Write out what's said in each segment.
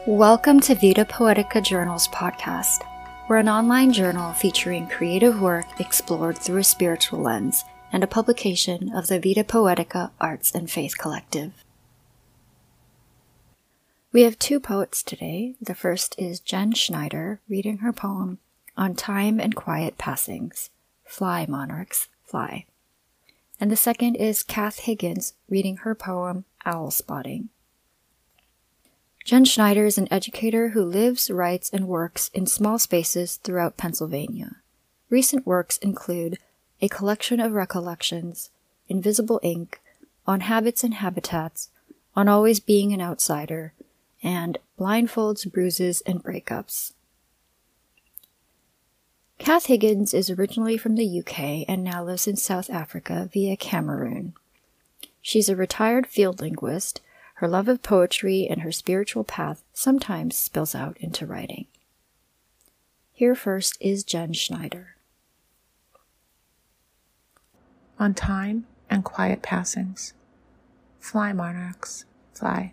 Welcome to Vita Poetica Journals podcast. We're an online journal featuring creative work explored through a spiritual lens and a publication of the Vita Poetica Arts and Faith Collective. We have two poets today. The first is Jen Schneider reading her poem On Time and Quiet Passings, Fly, Monarchs, Fly. And the second is Kath Higgins reading her poem Owl Spotting. Jen Schneider is an educator who lives, writes, and works in small spaces throughout Pennsylvania. Recent works include A Collection of Recollections, Invisible Ink, On Habits and Habitats, On Always Being an Outsider, and Blindfolds, Bruises, and Breakups. Kath Higgins is originally from the UK and now lives in South Africa via Cameroon. She's a retired field linguist. Her love of poetry and her spiritual path sometimes spills out into writing. Here first is Jen Schneider. On Time and Quiet Passings, Fly, Monarchs, Fly.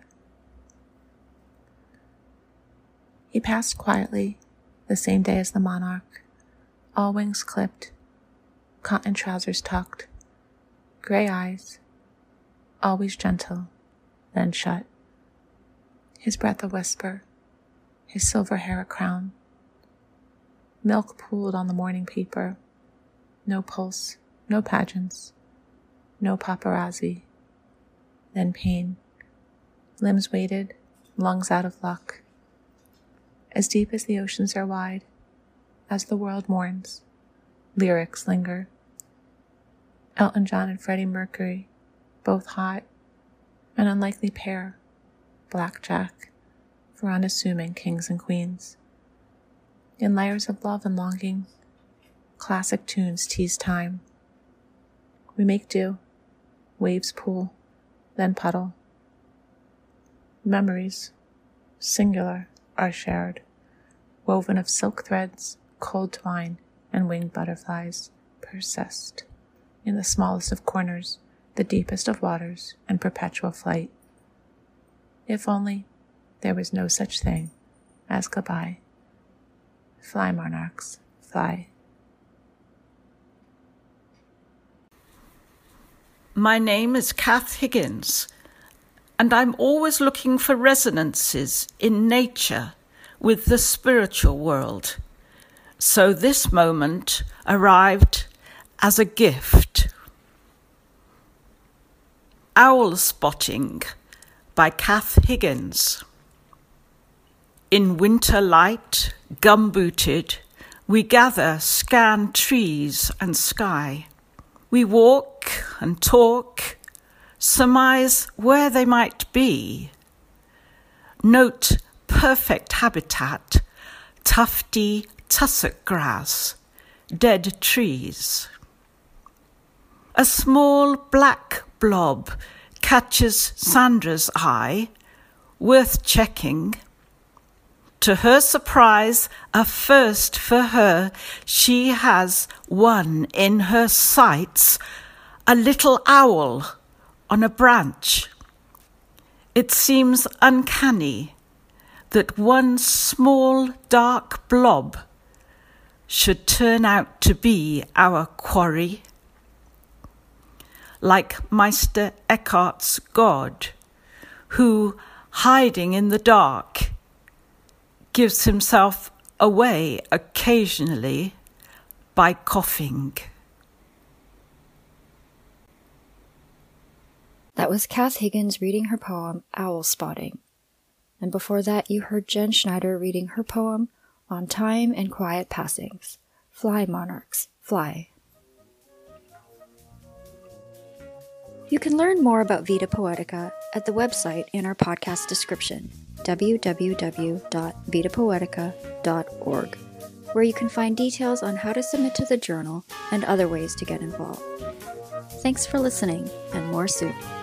He passed quietly the same day as the monarch, all wings clipped, cotton trousers tucked, gray eyes, always gentle, then shut. His breath a whisper, his silver hair a crown. Milk pooled on the morning paper. No pulse, no pageants, no paparazzi. Then pain. Limbs weighted, lungs out of luck. As deep as the oceans are wide, as the world mourns, lyrics linger. Elton John and Freddie Mercury, both hot, an unlikely pair, blackjack, for unassuming kings and queens. In layers of love and longing, classic tunes tease time. We make do, waves pool, then puddle. Memories, singular, are shared, woven of silk threads, cold twine, and winged butterflies, persist in the smallest of corners, the deepest of waters, and perpetual flight. If only there was no such thing as goodbye. Fly, monarchs, fly. My name is Kath Higgins, and I'm always looking for resonances in nature with the spiritual world. So this moment arrived as a gift. Owl Spotting by Kath Higgins. In winter light, gum-booted, we gather, scan trees and sky. We walk and talk, surmise where they might be. Note perfect habitat, tufty tussock grass, dead trees. A small black blob catches Sandra's eye, worth checking. To her surprise, a first for her, she has one in her sights, a little owl on a branch. It seems uncanny that one small dark blob should turn out to be our quarry. Like Meister Eckhart's God, who, hiding in the dark, gives himself away occasionally by coughing. That was Kath Higgins reading her poem Owl Spotting. And before that, you heard Jen Schneider reading her poem On Time and Quiet Passings, Fly, Monarchs, Fly. You can learn more about Vita Poetica at the website in our podcast description, www.vitapoetica.org, where you can find details on how to submit to the journal and other ways to get involved. Thanks for listening, and more soon.